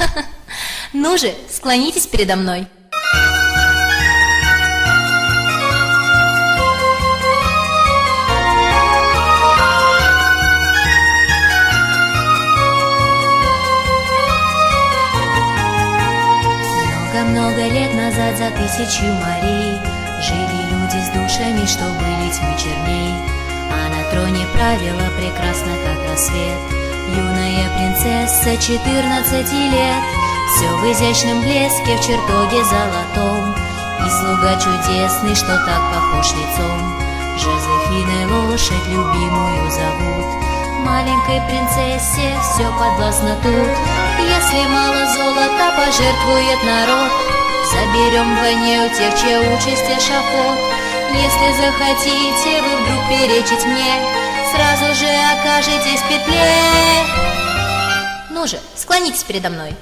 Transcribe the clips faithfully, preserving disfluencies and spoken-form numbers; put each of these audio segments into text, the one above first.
Ну же, склонитесь передо мной. Много-много лет назад за тысячу морей жили люди с душами, что были тьмы черней. А на троне правила прекрасно, как рассвет, юная принцесса четырнадцати лет. Все в изящном блеске, в чертоге золотом, и слуга чудесный, что так похож лицом. Жозефиной лошадь любимую зовут. Маленькой принцессе все подвластно тут. Если мало золота пожертвует народ, заберем вдвойне у тех, чья участь эшафот. Если захотите вы вдруг перечить мне, сразу же окажетесь в петле. Ну же, склонитесь передо мной.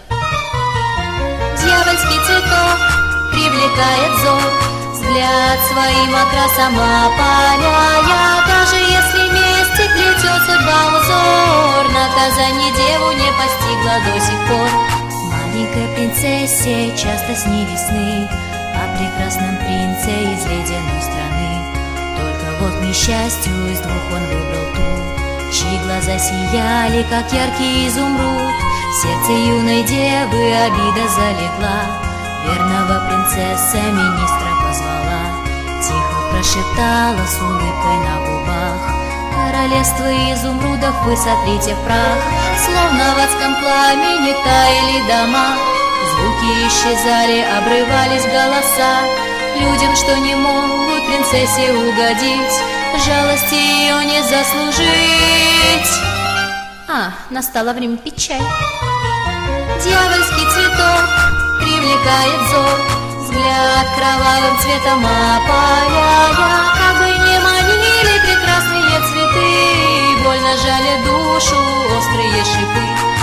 Дьявольский цветок привлекает взор, взгляд своим окрасом опаляя. Даже если вместе плетет судьба узор, наказание деву не постигло до сих пор. Маленькой принцессе часто снились сны о прекрасном принце из ледяной страны. Только вот к несчастью из двух он выбрал ту, чьи глаза сияли, как яркий изумруд. В сердце юной девы обида залегла, верного принцесса министра позвала. Тихо прошептала с улыбкой на губах: королевство изумрудов вы сотрите в прах. Словно в адском пламени таяли дома, звуки исчезали, обрывались голоса. Людям, что не могут принцессе угодить, жалости ее не заслужить. А, настало время пить чай. Дьявольский цветок привлекает взор, взгляд кровавым цветом опаляя. Как бы не манили прекрасные цветы, больно жалят душу острые шипы.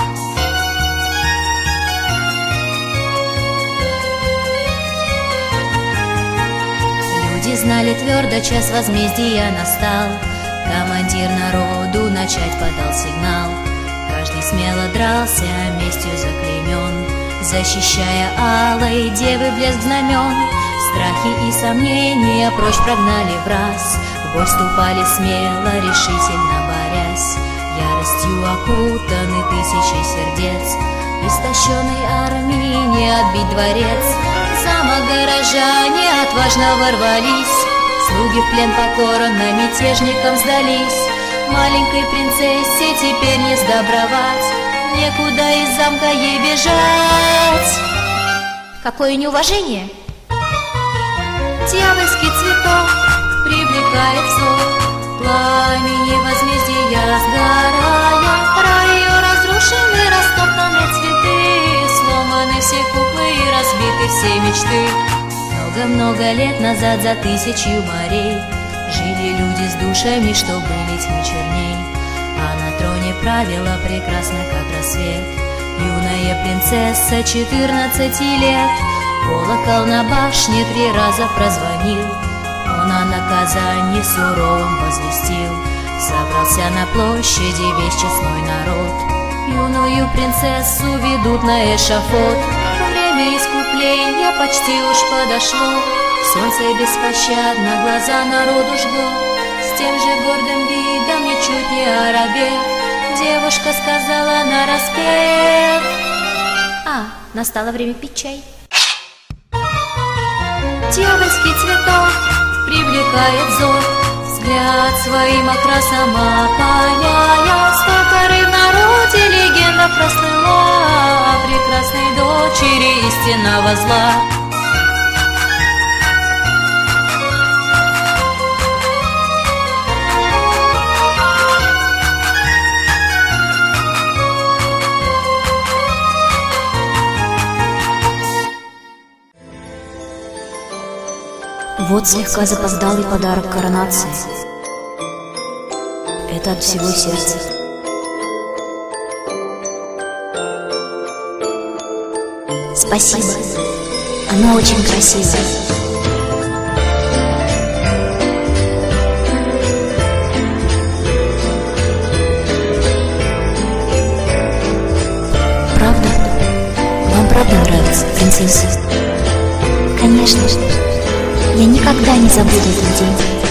Люди знали твердо, час возмездия настал. Командир народу начать подал сигнал. Каждый смело дрался, местью заклеймен, защищая алой девы блеск знамен. Страхи и сомнения прочь прогнали враз, в бой вступали смело, решительно борясь. Яростью окутаны тысячи сердец, истощенной армии не отбить дворец. В замок горожане отважно ворвались, слуги в плен покорно мятежникам сдались. Маленькой принцессе теперь не сдобровать, некуда из замка ей бежать. Какое неуважение! Дьявольский цветок привлекает взор, пламени возмездия сгорая. Рай ее разрушены, растоптаны цветы, сломаны все куклы и разбиты все мечты. Много-много лет назад за тысячу морей жили люди с душами, что были тьмы черней. А на троне правила прекрасно, как рассвет, юная принцесса четырнадцати лет. Колокол на башне три раза прозвонил, он о наказании суровом возвестил. Собрался на площади весь честной народ, юную принцессу ведут на эшафот. Время искупления почти уж подошло, солнце беспощадно глаза народу жгло. С тем же гордым видом, ничуть не оробев, девушка сказала нараспев: А, настало время пить чай. Дьявольский цветок привлекает взор, взгляд своим окрасом опаляя. Столько рыб в народе легенда прослыла о прекрасной дочери истинного зла. Вот слегка запоздалый подарок коронации. Это от всего сердца. Спасибо. Она очень красивая. Правда? правда нравится, принцесса? Конечно, я никогда не забуду этот день.